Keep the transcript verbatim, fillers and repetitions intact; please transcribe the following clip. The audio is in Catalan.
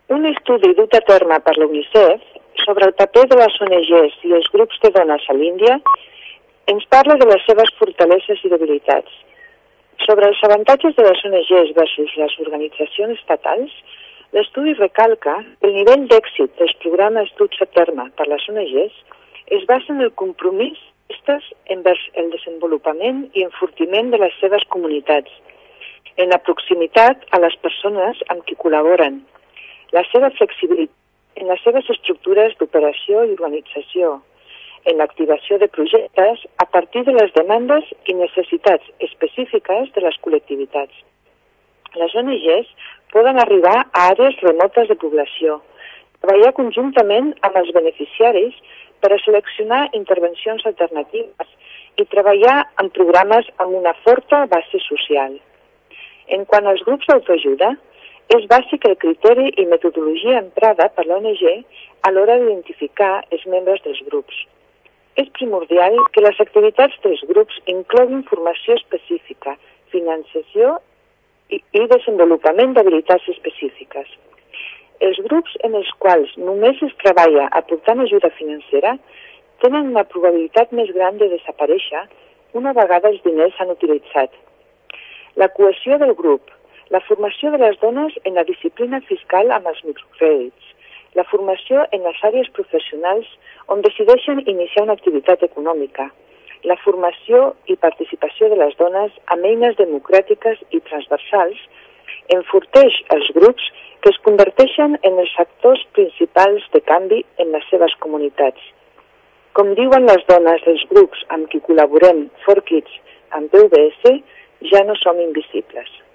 Un estudi dut a terme per la UNICEF sobre el paper de les O N Ges i els grups de dones a l'Índia ens parla de les seves fortaleses i debilitats. Sobre els avantatges de les O N Ges versus les organitzacions estatals, l'estudi recalca que el nivell d'èxit dels programes duts a terme per les O N Ges es basa en el compromís envers el desenvolupament i enfortiment de les seves comunitats, en la proximitat a les persones amb qui col·laboren, la seva flexibilitat en les seves estructures d'operació i organització, en l'activació de projectes a partir de les demandes i necessitats específiques de les col·lectivitats. Les O N Ges poden arribar a àrees remotes de població, treballar conjuntament amb els beneficiaris per a seleccionar intervencions alternatives i treballar en programes amb una forta base social. En quant als grups d'autoajuda, és bàsic el criteri i metodologia emprada per l'O N G a l'hora d'identificar els membres dels grups. És primordial que les activitats dels grups incloguin formació específica, financiació i, i desenvolupament d'habilitats específiques. Els grups en els quals només es treballa aportant ajuda financera tenen una probabilitat més gran de desaparèixer una vegada els diners s'han utilitzat. La cohesió del grup, la formació de les dones en la disciplina fiscal amb els microcrèdits, la formació en les àrees professionals on decideixen iniciar una activitat econòmica, la formació i participació de les dones amb eines democràtiques i transversals enforteix els grups que es converteixen en els actors principals de canvi en les seves comunitats. Com diuen les dones dels grups amb qui col·laborem, four kids, amb P V S, ja no som invisibles.